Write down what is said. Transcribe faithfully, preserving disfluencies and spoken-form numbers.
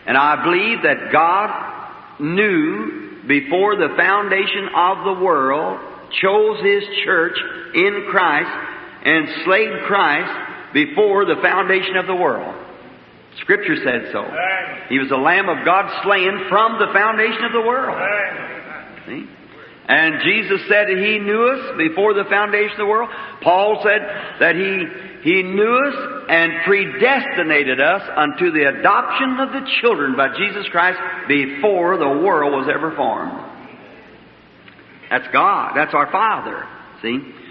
And I believe that God knew before the foundation of the world, chose His church in Christ, and slayed Christ before the foundation of the world. Scripture said so. He was the Lamb of God slain from the foundation of the world. See? And Jesus said that He knew us before the foundation of the world. Paul said that He He knew us and predestinated us unto the adoption of the children by Jesus Christ before the world was ever formed. That's God. That's our Father. See?